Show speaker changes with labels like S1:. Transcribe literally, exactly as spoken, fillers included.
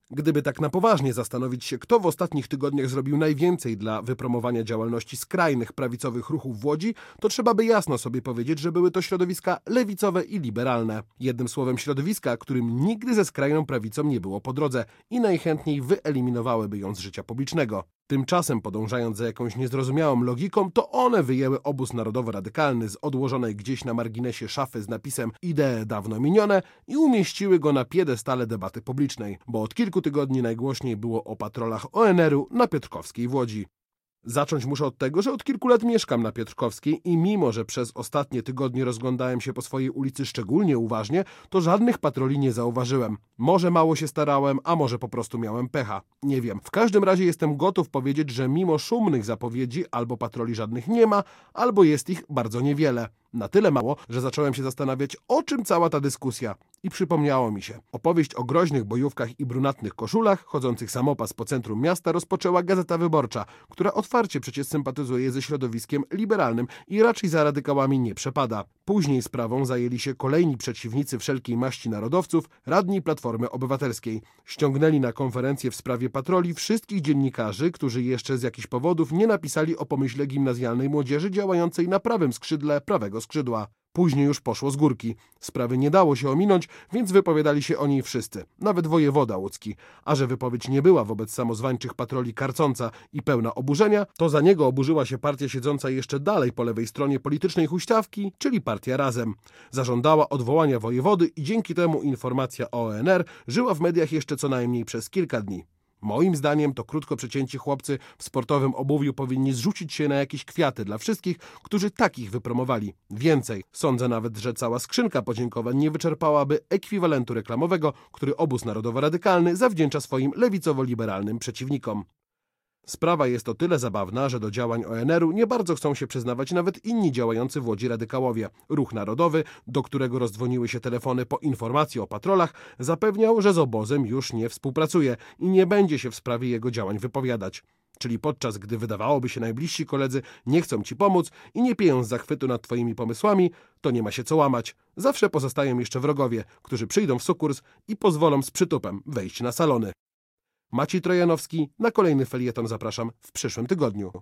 S1: Gdyby tak na poważnie zastanowić się, kto w ostatnich tygodniach zrobił najwięcej dla wypromowania działalności skrajnych prawicowych ruchów w Łodzi, to trzeba by jasno sobie powiedzieć, że były to środowiska lewicowe i liberalne. Jednym słowem środowiska, którym nigdy ze skrajną prawicą nie było po drodze i najchętniej wyeliminowałyby ją z życia publicznego. Tymczasem, podążając za jakąś niezrozumiałą logiką, to one wyjęły obóz narodowo-radykalny z odłożonej gdzieś na marginesie szafy z napisem idee dawno minione i umieściły go na piedestale debaty publicznej, bo od kilku tygodni najgłośniej było o patrolach O N R u na Piotrkowskiej w Łodzi. Zacząć muszę od tego, że od kilku lat mieszkam na Piotrkowskiej i mimo, że przez ostatnie tygodnie rozglądałem się po swojej ulicy szczególnie uważnie, to żadnych patroli nie zauważyłem. Może mało się starałem, a może po prostu miałem pecha. Nie wiem. W każdym razie jestem gotów powiedzieć, że mimo szumnych zapowiedzi albo patroli żadnych nie ma, albo jest ich bardzo niewiele. Na tyle mało, że zacząłem się zastanawiać, o czym cała ta dyskusja. I przypomniało mi się. Opowieść o groźnych bojówkach i brunatnych koszulach, chodzących samopas po centrum miasta rozpoczęła Gazeta Wyborcza, która otwarcie przecież sympatyzuje ze środowiskiem liberalnym i raczej za radykałami nie przepada. Później sprawą zajęli się kolejni przeciwnicy wszelkiej maści narodowców, radni Platformy Obywatelskiej. Ściągnęli na konferencję w sprawie patroli wszystkich dziennikarzy, którzy jeszcze z jakichś powodów nie napisali o pomyśle gimnazjalnej młodzieży działającej na prawym skrzydle prawego skrzydła. Później już poszło z górki. Sprawy nie dało się ominąć, więc wypowiadali się o niej wszyscy, nawet wojewoda łódzki. A że wypowiedź nie była wobec samozwańczych patroli karcąca i pełna oburzenia, to za niego oburzyła się partia siedząca jeszcze dalej po lewej stronie politycznej huśtawki, czyli partia Razem. Zażądała odwołania wojewody i dzięki temu informacja o O N R żyła w mediach jeszcze co najmniej przez kilka dni. Moim zdaniem to krótko przecięci chłopcy w sportowym obuwiu powinni zrzucić się na jakieś kwiaty dla wszystkich, którzy takich wypromowali. Więcej, sądzę nawet, że cała skrzynka podziękowań nie wyczerpałaby ekwiwalentu reklamowego, który obóz narodowo-radykalny zawdzięcza swoim lewicowo-liberalnym przeciwnikom. Sprawa jest o tyle zabawna, że do działań O N R u nie bardzo chcą się przyznawać nawet inni działający w Łodzi radykałowie. Ruch Narodowy, do którego rozdzwoniły się telefony po informacji o patrolach, zapewniał, że z obozem już nie współpracuje i nie będzie się w sprawie jego działań wypowiadać. Czyli podczas gdy wydawałoby się najbliżsi koledzy nie chcą ci pomóc i nie pieją z zachwytu nad twoimi pomysłami, to nie ma się co łamać. Zawsze pozostają jeszcze wrogowie, którzy przyjdą w sukurs i pozwolą z przytupem wejść na salony. Maciej Trojanowski, na kolejny felieton zapraszam w przyszłym tygodniu.